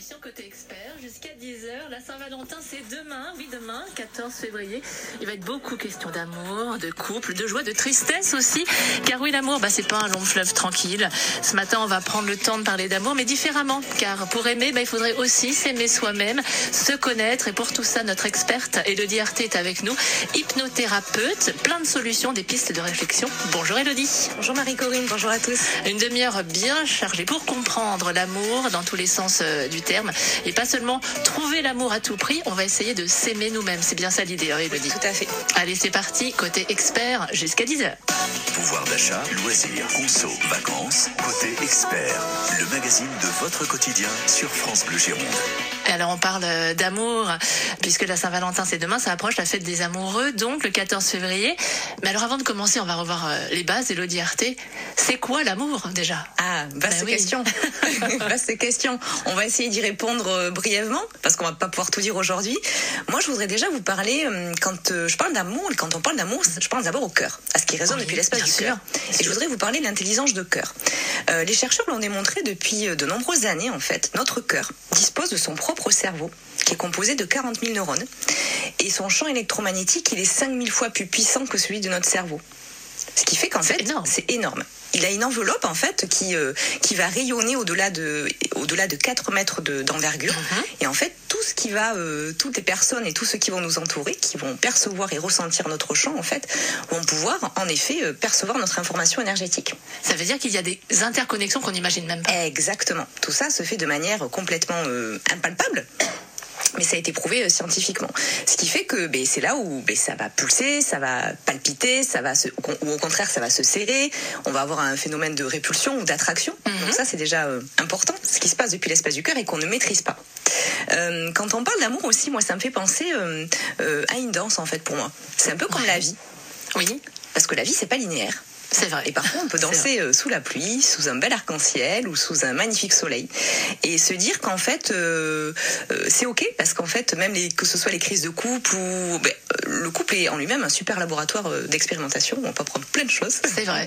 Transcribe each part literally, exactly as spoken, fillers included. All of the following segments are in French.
l'émission Côté Expert jusqu'à dix heures. La Saint-Valentin, c'est demain, oui demain, quatorze février. Il va être beaucoup question d'amour, de couple, de joie, de tristesse aussi. Car oui, l'amour, bah, c'est pas un long fleuve tranquille. Ce matin, on va prendre le temps de parler d'amour, mais différemment. Car pour aimer, bah, il faudrait aussi s'aimer soi-même, se connaître. Et pour tout ça, notre experte Élodie Arté est avec nous, hypnothérapeute, plein de solutions, des pistes de réflexion. Bonjour Élodie. Bonjour Marie-Corinne, bonjour à tous. Une demi-heure bien chargée pour comprendre l'amour dans tous les sens euh, du terme. Et pas seulement trouver l'amour à tout prix, on va essayer de s'aimer nous-mêmes. C'est bien ça l'idée, hein, Élodie. Tout à fait. Allez, c'est parti, Côté Expert, jusqu'à dix heures. Pouvoir d'achat, loisirs, conso, vacances, Côté Expert, le magazine de votre quotidien sur France Bleu Gironde. Et alors on parle d'amour, puisque la Saint-Valentin c'est demain, ça approche la fête des amoureux, donc le quatorze février. Mais alors avant de commencer, on va revoir les bases, Élodie Arté. C'est quoi l'amour déjà? Ah, vaste Ben oui. question. Vaste question. On va essayer d'y répondre euh, brièvement, parce qu'on va pas pouvoir tout dire aujourd'hui. Moi, je voudrais déjà vous parler, euh, quand euh, je parle d'amour, et quand on parle d'amour, je pense d'abord au cœur, à ce qui résonne Oui, depuis l'espace bien du sûr. cœur. Et je voudrais vous parler de l'intelligence de cœur. Euh, les chercheurs l'ont démontré depuis de nombreuses années, en fait. Notre cœur dispose de son propre cerveau, qui est composé de quarante mille neurones. Et son champ électromagnétique, il est cinq mille fois plus puissant que celui de notre cerveau. Ce qui fait qu'en C'est fait, énorme. c'est énorme. Il a une enveloppe en fait qui euh, qui va rayonner au-delà de au-delà de quatre mètres de, d'envergure. Mm-hmm. Et en fait, tout ce qui va, euh, toutes les personnes et tous ceux qui vont nous entourer, qui vont percevoir et ressentir notre champ en fait, vont pouvoir en effet euh, percevoir notre information énergétique. Ça veut dire qu'il y a des interconnexions qu'on n'imagine même pas. Exactement. Tout ça se fait de manière complètement euh, impalpable. Mais ça a été prouvé euh, scientifiquement. Ce qui fait que ben, c'est là où ben, ça va pulser, ça va palpiter, ça va se, ou au contraire ça va se serrer. On va avoir un phénomène de répulsion ou d'attraction. Mm-hmm. Donc ça c'est déjà euh, important. Ce qui se passe depuis l'espace du cœur et qu'on ne maîtrise pas. Euh, quand on parle d'amour aussi, moi ça me fait penser euh, euh, à une danse en fait pour moi. C'est un peu comme Ouais. la vie. Oui, Parce que la vie c'est pas linéaire. c'est vrai. Et parfois, on peut C'est danser euh, sous la pluie, sous un bel arc-en-ciel ou sous un magnifique soleil. Et se dire qu'en fait, euh, euh, c'est OK, parce qu'en fait, même les, que ce soit les crises de couple ou... Ben, euh, le couple est en lui-même un super laboratoire euh, d'expérimentation où on peut apprendre plein de choses. C'est vrai.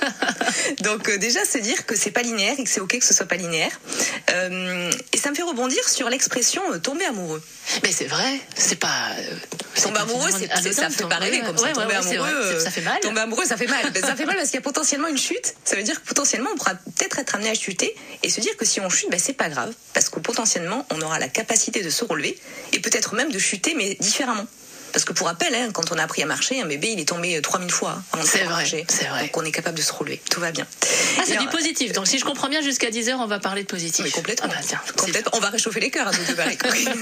Donc euh, déjà, se dire que c'est pas linéaire et que c'est OK que ce soit pas linéaire. Euh, et ça me fait rebondir sur l'expression euh, « tomber amoureux ». Mais c'est vrai, c'est pas... euh, c'est Tomber pas amoureux, c'est, finalement c'est- ça anodin, fait pas tomber- rêver comme ça. Ouais, ouais, tomber ouais, c'est amoureux, vrai. euh, Ça fait mal. Tomber amoureux, ça fait mal. Ben, ça fait mal parce qu'il y a potentiellement une chute. Ça veut dire que potentiellement, on pourra peut-être être amené à chuter et se dire que si on chute, ben, c'est pas grave. Parce que potentiellement, on aura la capacité de se relever et peut-être même de chuter, mais différemment. Parce que pour rappel, hein, quand on a appris à marcher, un bébé, il est tombé trois mille fois hein, avant de C'est savoir vrai, marcher. c'est vrai. Donc on est capable de se relever. Tout va bien. Ah, c'est Et du alors- positif. Donc si je comprends bien, jusqu'à dix heures, on va parler de positif. Mais complètement. Ah bah, tiens, c'est Complètement. On va réchauffer les cœurs à tout de pareil.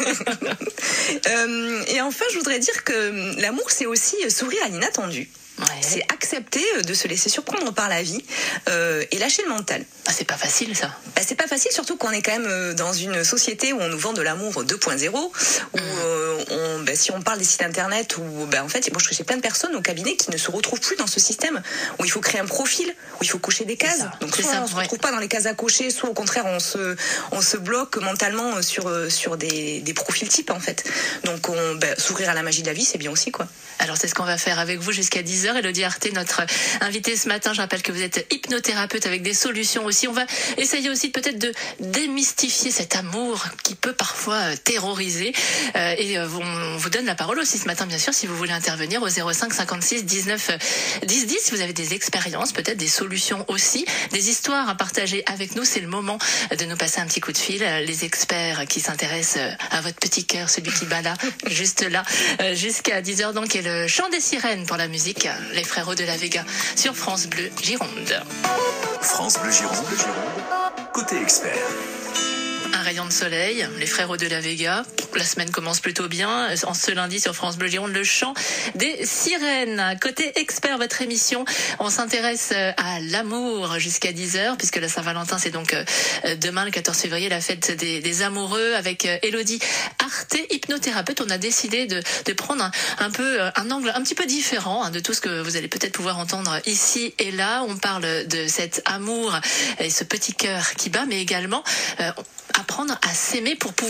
euh, et enfin, je voudrais dire que l'amour, c'est aussi sourire à l'inattendu. Ouais. C'est accepter de se laisser surprendre par la vie euh, et lâcher le mental. Ah, c'est pas facile ça. Bah, c'est pas facile, surtout qu'on est quand même euh, dans une société où on nous vend de l'amour deux point zéro, où euh, on, bah, si on parle des sites internet, où bah, en fait, moi je j'ai plein de personnes au cabinet qui ne se retrouvent plus dans ce système, où il faut créer un profil, où il faut cocher des cases. ça, Donc c'est soit ça, on se ouais. retrouve pas dans les cases à cocher, soit au contraire on se, on se bloque mentalement sur, sur des, des profils types en fait. Donc on, bah, s'ouvrir à la magie de la vie, c'est bien aussi quoi. Alors c'est ce qu'on va faire avec vous jusqu'à dix heures. Élodie Arté, notre invitée ce matin. Je rappelle que vous êtes hypnothérapeute avec des solutions aussi. On va essayer aussi peut-être de démystifier cet amour qui peut parfois euh, terroriser. Euh, et euh, on vous donne la parole aussi ce matin, bien sûr, si vous voulez intervenir au zéro cinq cinquante-six dix-neuf dix dix. Si vous avez des expériences, peut-être des solutions aussi, des histoires à partager avec nous, c'est le moment de nous passer un petit coup de fil. Les experts qui s'intéressent à votre petit cœur, celui qui bat là, juste là, euh, jusqu'à dix heures donc, et le chant des sirènes pour la musique, les frérots de la Vega sur France Bleu Gironde. France Bleu Gironde, Côté Expert. Un rayon de soleil, les frérots de la Vega. La semaine commence plutôt bien. En ce lundi sur France Bleu Gironde, le chant des sirènes. Côté expert, votre émission, on s'intéresse à l'amour jusqu'à dix heures, puisque la Saint-Valentin, c'est donc demain, le quatorze février, la fête des, des amoureux, avec Élodie Arté, hypnothérapeute. On a décidé de, de prendre un, un peu un angle un petit peu différent hein, de tout ce que vous allez peut-être pouvoir entendre ici et là. On parle de cet amour et ce petit cœur qui bat, mais également euh, apprendre à s'aimer pour pouvoir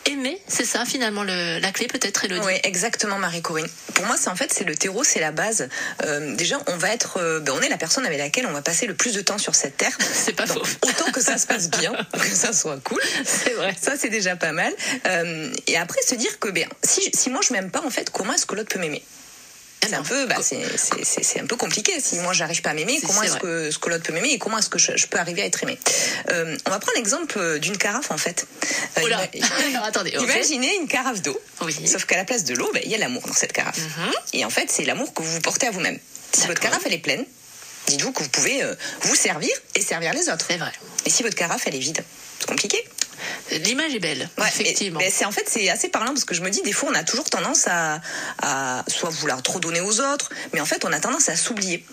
aimer, c'est ça finalement le, la clé peut-être, Élodie? Oui, exactement, Marie-Corinne. Pour moi, c'est en fait c'est le terreau, c'est la base. Euh, déjà, on va être, euh, ben, on est la personne avec laquelle on va passer le plus de temps sur cette terre. C'est pas Donc, faux. Autant que ça se passe bien, que ça soit cool. C'est vrai. Ça, c'est déjà pas mal. Euh, et après, se dire que ben, si, si moi je m'aime pas, en fait, comment est-ce que l'autre peut m'aimer? C'est un peu, bah, c'est, c'est, c'est, c'est un peu compliqué. Si moi j'arrive pas à m'aimer, C'est- comment c'est est-ce vrai. que, ce que l'autre peut m'aimer et comment est-ce que je, je peux arriver à être aimé? euh, On va prendre l'exemple d'une carafe en fait. Euh, Oh là. ima- Alors attendez, ok. Imaginez une carafe d'eau. Oui. Sauf qu'à la place de l'eau, ben, il y a l'amour dans cette carafe. Mhm. Et en fait, c'est l'amour que vous vous portez à vous-même. Si votre D'accord. carafe elle est pleine, dites-vous que vous pouvez euh, vous servir et servir les autres. C'est vrai. Et si votre carafe elle est vide, c'est compliqué. L'image est belle, Ouais, effectivement. et- mais c'est en fait c'est assez parlant parce que je me dis des fois on a toujours tendance à, à soit vouloir trop donner aux autres, mais en fait on a tendance à s'oublier.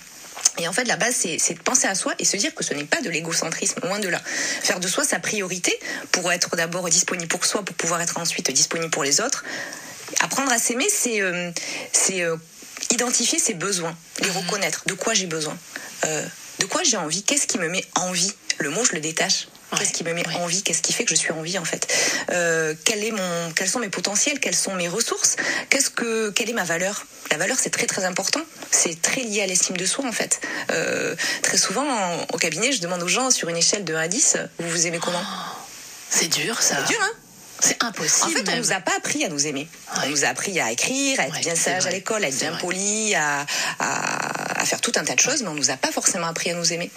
Et en fait, la base, c'est, c'est de penser à soi et se dire que ce n'est pas de l'égocentrisme, loin de là. Faire de soi sa priorité pour être d'abord disponible pour soi, pour pouvoir être ensuite disponible pour les autres. Apprendre à s'aimer, c'est, euh, c'est euh, identifier ses besoins, les reconnaître. De quoi j'ai besoin, euh, de quoi j'ai envie, qu'est-ce qui me met envie. Le mot, je le détache. Qu'est-ce Ouais, qui me met ouais. envie? Qu'est-ce qui fait que je suis en vie en fait? euh, quel est mon, Quels sont mes potentiels? Quelles sont mes ressources? Qu'est-ce que, quelle est ma valeur? La valeur, c'est très très important. C'est très lié à l'estime de soi en fait. Euh, très souvent en- au cabinet, je demande aux gens sur une échelle de un à dix, vous vous aimez comment? C'est dur, ça. C'est dur, hein? C'est impossible. En fait, on même. nous a pas appris à nous aimer. Ouais. On nous a appris à écrire, à être Ouais, bien c'est sage vrai. à l'école, à être C'est bien vrai. poli, à, à, à faire tout un tas de choses, mais on nous a pas forcément appris à nous aimer.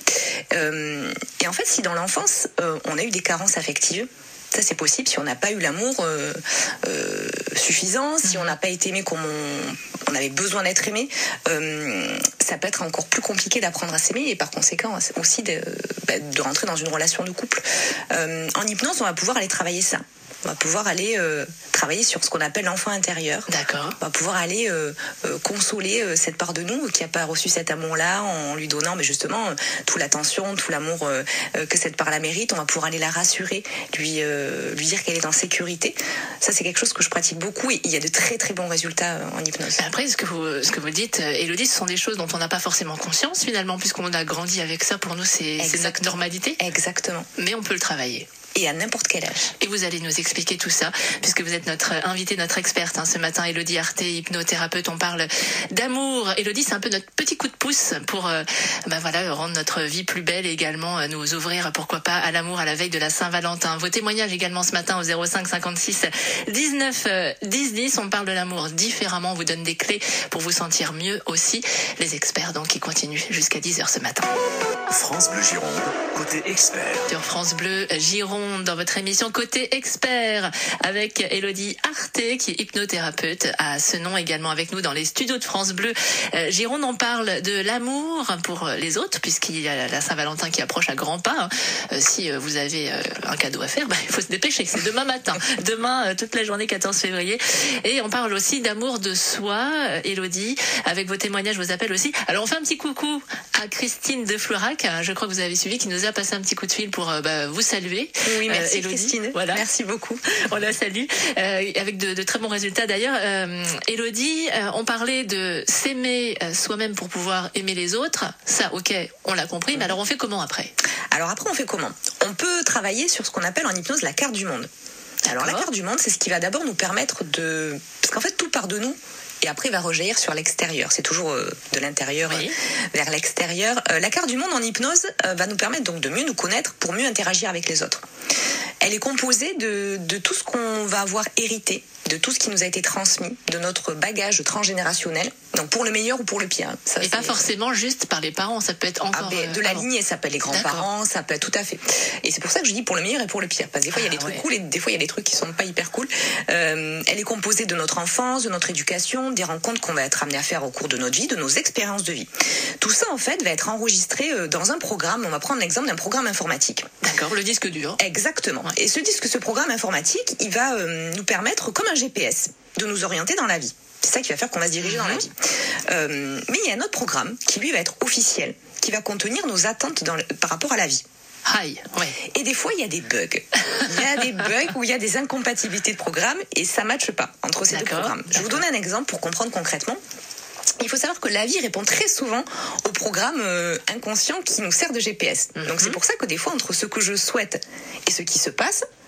Euh, et en fait, si dans l'enfance, euh, on a eu des carences affectives, ça c'est possible si on n'a pas eu l'amour euh, euh, suffisant, si on n'a pas été aimé comme on, on avait besoin d'être aimé, euh, ça peut être encore plus compliqué d'apprendre à s'aimer et par conséquent aussi de, bah, de rentrer dans une relation de couple. Euh, en hypnose, on va pouvoir aller travailler ça. On va pouvoir aller euh, travailler sur ce qu'on appelle l'enfant intérieur. D'accord. On va pouvoir aller euh, euh, consoler euh, cette part de nous qui n'a pas reçu cet amour-là en lui donnant mais justement euh, toute l'attention, tout l'amour euh, euh, que cette part-là mérite. On va pouvoir aller la rassurer, lui, euh, lui dire qu'elle est en sécurité. Ça, c'est quelque chose que je pratique beaucoup et il y a de très très bons résultats euh, en hypnose. Après, ce que vous, ce que vous dites, euh, Élodie, ce sont des choses dont on n'a pas forcément conscience finalement, puisqu'on a grandi avec ça. Pour nous, c'est, c'est notre Exactement. normalité, Exactement. mais on peut le travailler. Et à n'importe quel âge. Et vous allez nous expliquer tout ça, puisque vous êtes notre invitée, notre experte hein, ce matin, Élodie Arté, hypnothérapeute. On parle d'amour. Élodie, c'est un peu notre petit coup de pouce pour euh, ben voilà, rendre notre vie plus belle et également euh, nous ouvrir, pourquoi pas, à l'amour à la veille de la Saint-Valentin. Vos témoignages également ce matin au zéro cinq cinquante-six dix-neuf dix dix. On parle de l'amour différemment. On vous donne des clés pour vous sentir mieux aussi. Les experts donc qui continuent jusqu'à dix heures ce matin. France Bleu Gironde, côté expert. Sur France Bleu Gironde, dans votre émission Côté Expert, avec Élodie Arté, qui est hypnothérapeute à ce nom, également avec nous dans les studios de France Bleu euh, Gironde. On parle de l'amour pour les autres, puisqu'il y a la Saint-Valentin qui approche à grands pas. Euh, si euh, vous avez euh, un cadeau à faire, bah, il faut se dépêcher. C'est demain matin. Demain, euh, toute la journée, quatorze février. Et on parle aussi d'amour de soi, euh, Élodie, avec vos témoignages, vos appels aussi. Alors, on fait un petit coucou à Christine de Florac. Je crois que vous avez suivi, qui nous a passé un petit coup de fil pour euh, bah, vous saluer. Oui, merci Euh, Élodie. Christine. Voilà. Merci beaucoup. On la salue, euh, avec de, de très bons résultats d'ailleurs. Euh, Élodie, euh, on parlait de s'aimer euh, soi-même pour pouvoir aimer les autres. Ça, ok, on l'a compris, mais alors on fait comment après? Alors après, on fait comment? On peut travailler sur ce qu'on appelle en hypnose la carte du monde. Alors la D'accord. carte du monde, c'est ce qui va d'abord nous permettre de... Parce qu'en fait, tout part de nous. Et après, il va rejaillir sur l'extérieur. C'est toujours euh, de l'intérieur Oui. euh, vers l'extérieur. Euh, la carte du monde en hypnose euh, va nous permettre donc de mieux nous connaître pour mieux interagir avec les autres. Elle est composée de, de tout ce qu'on va avoir hérité, de tout ce qui nous a été transmis, de notre bagage transgénérationnel, donc pour le meilleur ou pour le pire. Ça, Et c'est- pas forcément juste par les parents, ça peut être Ah encore... ben, euh, de la avant. lignée, ça peut être les grands-parents, ça peut être tout à fait. Et c'est pour ça que je dis pour le meilleur et pour le pire. Parce que des fois, il y a Ah, des trucs ouais. cool et des fois, il y a des trucs qui sont pas hyper cool. Euh, elle est composée de notre enfance, de notre éducation, des rencontres qu'on va être amené à faire au cours de notre vie, de nos expériences de vie. Tout ça, en fait, va être enregistré euh, dans un programme. On va prendre l'exemple d'un programme informatique. D'accord, le disque dur. Exactement. Ouais. Et ce disque, ce programme informatique, il va euh, nous permettre, comme un G P S, de nous orienter dans la vie. C'est ça qui va faire qu'on va se diriger dans la vie. Euh, mais il y a un autre programme qui, lui, va être officiel, qui va contenir nos attentes dans le- par rapport à la vie. Aïe, ouais. Et des fois, il y a des bugs. Il y a des bugs où il y a des incompatibilités de programmes et ça ne matche pas entre ces deux D'accord, programmes. Je vais vous d'accord. donner un exemple pour comprendre concrètement. Il faut savoir que la vie répond très souvent au programme euh, inconscient qui nous sert de G P S. Mhm. Donc c'est pour ça que des fois, entre ce que je souhaite et ce qui se passe,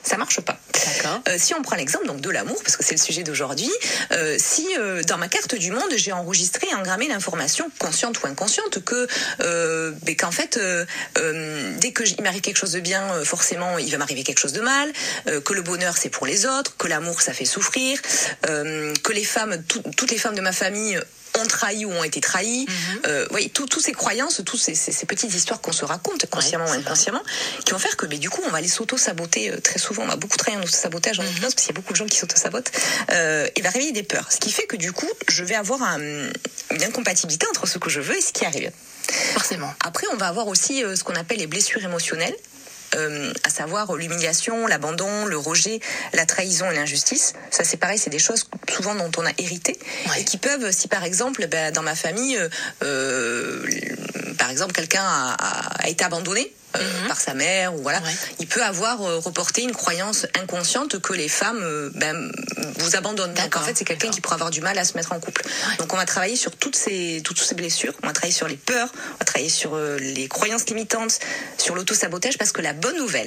ça marche pas. D'accord. Euh, si on prend l'exemple donc de l'amour, parce que c'est le sujet d'aujourd'hui, euh, si euh, dans ma carte du monde j'ai enregistré et engrammé l'information consciente ou inconsciente que euh, ben, qu'en fait euh, euh, dès que il m'arrive quelque chose de bien, euh, forcément il va m'arriver quelque chose de mal, euh, que le bonheur c'est pour les autres, que l'amour ça fait souffrir, euh, que les femmes, tout, toutes les femmes de ma famille ont trahi ou ont été trahies. Mm-hmm. Euh, oui, toutes ces croyances, toutes ces, ces, ces petites histoires qu'on se raconte, consciemment ouais, ou inconsciemment, vrai. Qui vont faire que mais, du coup, on va aller s'auto-saboter euh, très souvent. On va beaucoup travailler en auto-sabotage en hypnose, mm-hmm. parce qu'il y a beaucoup de gens qui s'auto-sabotent. Euh, et va réveiller des peurs. Ce qui fait que du coup, je vais avoir un, une incompatibilité entre ce que je veux et ce qui arrive. Forcément. Après, on va avoir aussi euh, ce qu'on appelle les blessures émotionnelles. Euh, à savoir l'humiliation, l'abandon, le rejet, la trahison et l'injustice. Ça, c'est pareil, c'est des choses souvent dont on a hérité ouais. et qui peuvent, si par exemple, ben, dans ma famille, euh, par exemple, quelqu'un a, a, a été abandonné, Euh, mm-hmm. par sa mère ou voilà, ouais. il peut avoir euh, reporté une croyance inconsciente que les femmes euh, ben, vous abandonnent. D'accord. Donc en fait c'est quelqu'un D'accord. qui pourrait avoir du mal à se mettre en couple. Ouais. Donc on va travailler sur toutes ces toutes ces blessures, on va travailler sur les peurs, on va travailler sur euh, les croyances limitantes, sur l'auto-sabotage parce que la bonne nouvelle.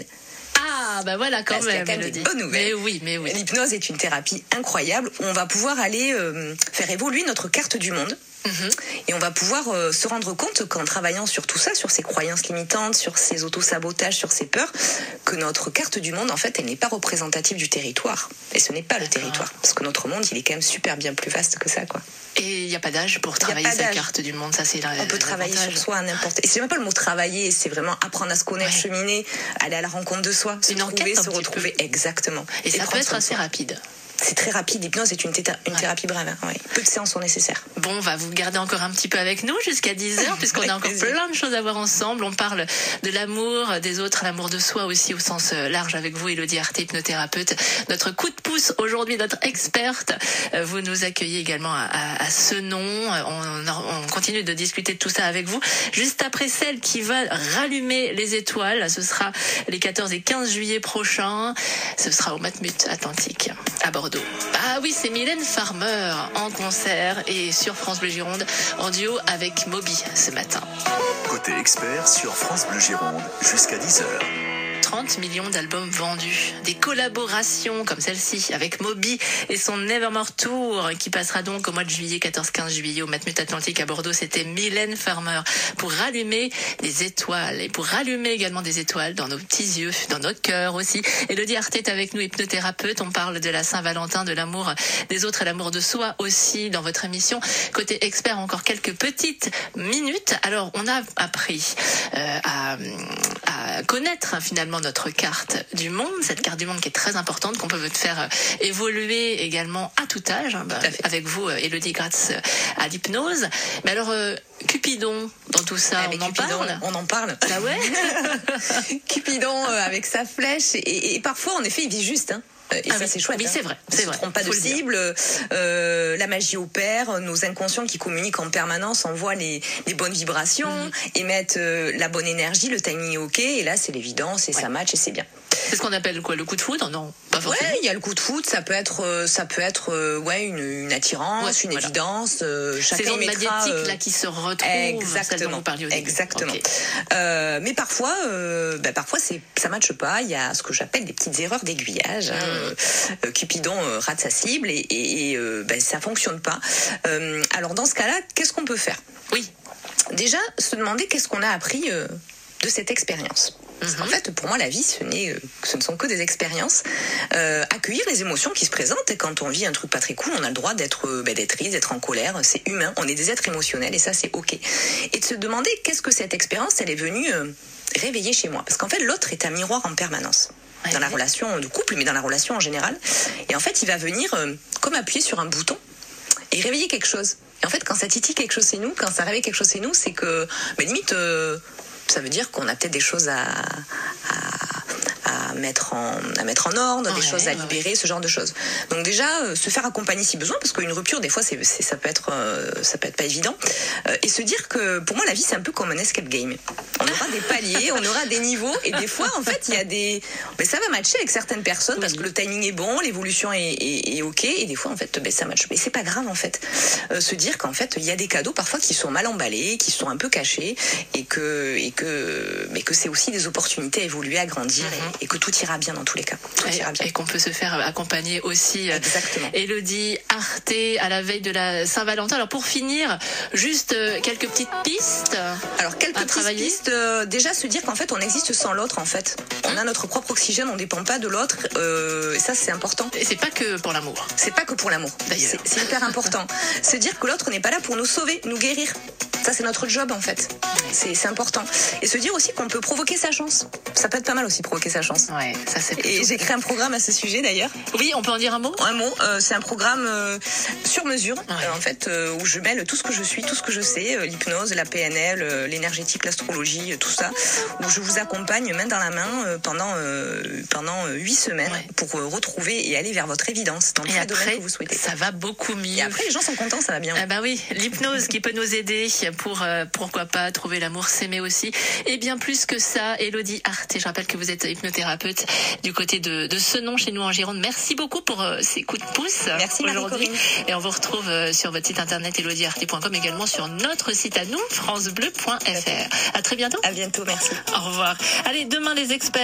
Ah bah voilà quand Parce même. qu'il y a quand même des bonnes nouvelles. Mais oui, mais oui. L'hypnose est une thérapie incroyable où on va pouvoir aller euh, faire évoluer notre carte du monde. Mmh. Et on va pouvoir euh, se rendre compte qu'en travaillant sur tout ça, sur ces croyances limitantes, sur ces auto-sabotages, sur ces peurs, que notre carte du monde, en fait, elle n'est pas représentative du territoire. Et ce n'est pas D'accord. le territoire. Parce que notre monde, il est quand même super bien plus vaste que ça, quoi. Et il n'y a pas d'âge pour travailler sa carte du monde, ça c'est la, On peut travailler sur soi à n'importe... Et c'est même pas le mot travailler, c'est vraiment apprendre à se connaître, ouais. cheminer, aller à la rencontre de soi, se Une trouver, enquête, se retrouver. Peu. Exactement. Et, et ça peut être assez rapide. C'est très rapide, l'hypnose est une, thé- une ouais. thérapie brève. Hein, ouais. Peu de séances sont nécessaires. Bon, on va vous garder encore un petit peu avec nous jusqu'à dix heures, puisqu'on a encore plaisir. Plein de choses à voir ensemble. On parle de l'amour des autres, l'amour de soi aussi au sens large avec vous, Élodie Arté, hypnothérapeute. Notre coup de pouce aujourd'hui, notre experte. Vous nous accueillez également à, à, à Senon. On, on continue de discuter de tout ça avec vous. Juste après celle qui va rallumer les étoiles, ce sera les quatorze et quinze juillet prochains. Ce sera au Matmut Atlantique à Bordeaux. Ah oui, c'est Mylène Farmer en concert et sur France Bleu Gironde en duo avec Moby ce matin. Côté expert sur France Bleu Gironde jusqu'à dix heures. trente millions d'albums vendus, des collaborations comme celle-ci avec Moby et son Nevermore Tour qui passera donc au mois de juillet, quatorze quinze juillet au Matmut Atlantique à Bordeaux. C'était Mylène Farmer pour rallumer des étoiles et pour rallumer également des étoiles dans nos petits yeux, dans notre cœur aussi. Élodie Arté est avec nous, hypnothérapeute. On parle de la Saint-Valentin, de l'amour des autres et l'amour de soi aussi dans votre émission. Côté expert, encore quelques petites minutes. Alors, on a appris euh, à, à connaître finalement notre carte du monde, cette carte du monde qui est très importante, qu'on peut faire évoluer également à tout âge, hein, bah, tout avec vous, Élodie, grâce à l'hypnose. Mais alors, euh, Cupidon, dans tout ça, avec on en Cupidon, parle On en parle. Ah ouais. Cupidon euh, avec sa flèche, et, et, et parfois, en effet, il vit juste, hein. Et ah ça, oui. c'est chouette. Oui, hein. c'est vrai. C'est on ne se trompe pas Faut de cible. Euh, la magie opère. Nos inconscients qui communiquent en permanence envoient les, les bonnes vibrations, mmh. émettent euh, la bonne énergie, le timing est OK. Et là, c'est l'évidence et ouais. ça match et c'est bien. C'est ce qu'on appelle quoi, le coup de foudre? Non, pas forcément. Ouais, il y a le coup de foudre. Ça peut être, ça peut être, euh, ouais, une, une attirance, ouais, une voilà. évidence. Euh, chacun Ces ondes mettra, magnétiques euh, là qui se retrouvent. Exactement. Exactement. Okay. Euh, mais parfois, euh, bah, parfois c'est, ça matche pas. Il y a ce que j'appelle des petites erreurs d'aiguillage. Mmh. Hein. Euh, Cupidon euh, rate sa cible et, et, et euh, bah, ça fonctionne pas. Euh, alors dans ce cas-là, qu'est-ce qu'on peut faire? Oui. Déjà, se demander qu'est-ce qu'on a appris euh, de cette expérience. Parce qu'en fait, pour moi, la vie, ce, n'est, euh, ce ne sont que des expériences. Euh, accueillir les émotions qui se présentent. Et quand on vit un truc pas très cool, on a le droit d'être, euh, bah, d'être triste, d'être en colère. C'est humain. On est des êtres émotionnels et ça, c'est OK. Et de se demander qu'est-ce que cette expérience, elle est venue euh, réveiller chez moi. Parce qu'en fait, l'autre est un miroir en permanence. Ouais, dans la relation de couple, mais dans la relation en général. Et en fait, il va venir euh, comme appuyer sur un bouton et réveiller quelque chose. Et en fait, quand ça titille quelque chose chez nous, quand ça réveille quelque chose chez nous, c'est que, bah, limite, euh, ça veut dire qu'on a peut-être des choses à, à, à, mettre, en, à mettre en ordre, ouais, des choses à libérer, ouais. ce genre de choses. Donc déjà, euh, se faire accompagner si besoin, parce qu'une rupture, des fois, c'est, c'est, ça peut être, euh, ça peut être pas évident. Euh, et se dire que, pour moi, la vie, c'est un peu comme un escape game. On aura des paliers, on aura des niveaux, et des fois, en fait, il y a des... Mais ça va matcher avec certaines personnes, oui. parce que le timing est bon, l'évolution est, est, est OK, et des fois, en fait, ben, ça matche. Mais c'est pas grave, en fait. Euh, se dire qu'en fait, il y a des cadeaux, parfois, qui sont mal emballés, qui sont un peu cachés, et que, et que, mais que c'est aussi des opportunités à évoluer, à grandir, mm-hmm. et, et que tout tout ira bien dans tous les cas. Tout ira bien. Et, et qu'on peut se faire accompagner aussi. Exactement. Élodie Arte à la veille de la Saint-Valentin. Alors pour finir, juste quelques petites pistes. Alors quelques petites travailler. pistes. Euh, déjà se dire qu'en fait on existe sans l'autre en fait. On a notre propre oxygène, on dépend pas de l'autre. Euh, et ça c'est important. Et c'est pas que pour l'amour. C'est pas que pour l'amour. D'ailleurs. C'est, c'est hyper important. Se dire que l'autre n'est pas là pour nous sauver, nous guérir. Ça, c'est notre job, en fait. C'est, c'est important. Et se dire aussi qu'on peut provoquer sa chance. Ça peut être pas mal aussi, provoquer sa chance. Ouais, ça c'est plutôt... Et j'ai créé un programme à ce sujet, d'ailleurs. Oui, on peut en dire un mot ? Un mot. Euh, c'est un programme euh, sur mesure, ouais. euh, en fait, euh, où je mêle tout ce que je suis, tout ce que je sais, euh, l'hypnose, la P N L, euh, l'énergétique, l'astrologie, euh, tout ça, où je vous accompagne main dans la main euh, pendant euh, pendant huit semaines ouais. pour euh, retrouver et aller vers votre évidence dans tous les domaines que vous souhaitez. Ça va beaucoup mieux. Et après, les gens sont contents, ça va bien. Ah bah oui, l'hypnose qui peut nous aider pour euh, pourquoi pas trouver l'amour, s'aimer aussi. Et bien plus que ça, Élodie Arte, je rappelle que vous êtes hypnothérapeute du côté de, de Senon, chez nous en Gironde. Merci beaucoup pour euh, ces coups de pouce. Merci aujourd'hui. Et on vous retrouve euh, sur votre site internet élodie arte point com, également sur notre site à nous, francebleu point f r. À très bientôt. À bientôt, merci. Au revoir. Allez, demain les experts.